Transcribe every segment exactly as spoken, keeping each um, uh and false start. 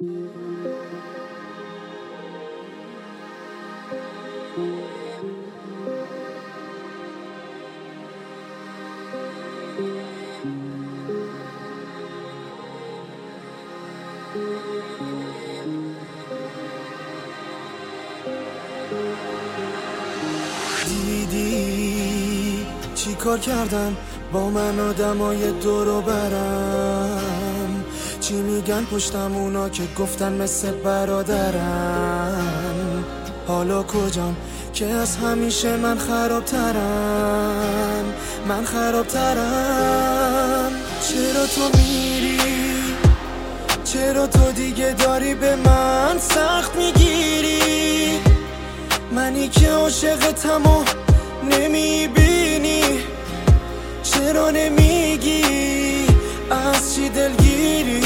دیدی چی کار کردم با من آدمای دورو برم، چی میگن پشتم اونا که گفتن مثل برادرم. حالا کجام که از همیشه من خرابترم، من خرابترم. چرا تو میری؟ چرا تو دیگه داری به من سخت میگیری؟ منی که عاشقتم و نمیبینی، چرا نمیگی از چی دلگیری؟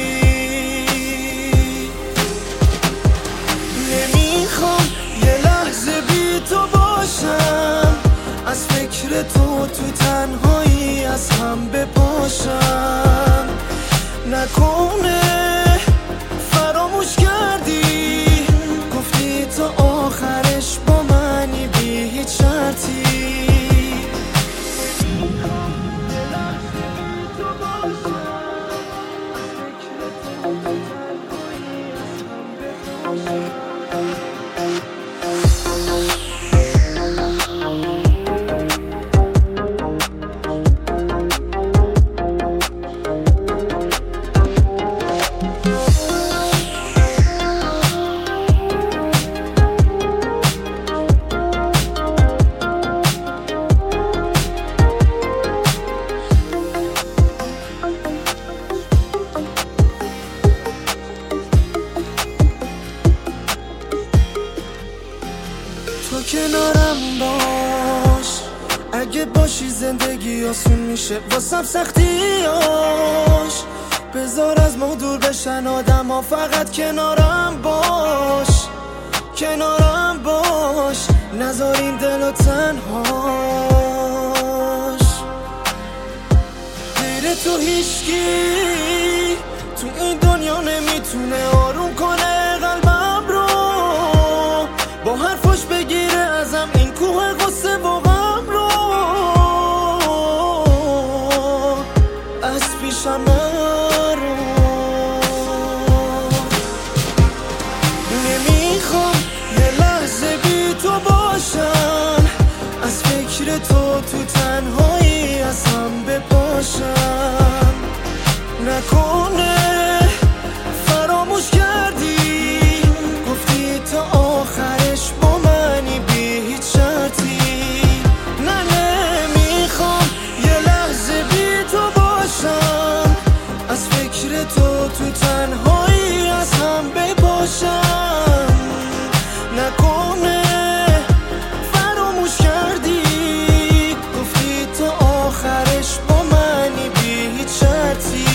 نمیخوام یه لحظه بی تو باشم، از فکر تو تو تنهایی از هم بپاشم. نکنه فراموش کردی، گفتی تا آخرش با منی بی هیچ شرطی. تو کنارم باش، اگه باشی زندگی آسون میشه واسم سختیاش. بذار از ما دور بشن آدم ها، فقط کنارم باش، کنارم باش. نذار این دلو تنهاش. غیر تو هیچکی تو این دنیا نمیتونه آروم کنه قلبم رو، با حرفاش بگیره ازم این کوه غصه و غم رو. از پیشم نرو، نمیخوام یه لحظه بی تو باشم، از فکر تو تو تنهایی از هم بپاشم. نکنه فراموش کردی، گفتی تا آخرش با منی بی هیچ شرطی. نه نمیخوام یه لحظه بی تو باشم، از فکر تو تو تنهایی از هم بپاشم. نکنه فراموش کردی، گفتی تا آخرش با منی بی هیچ شرطی.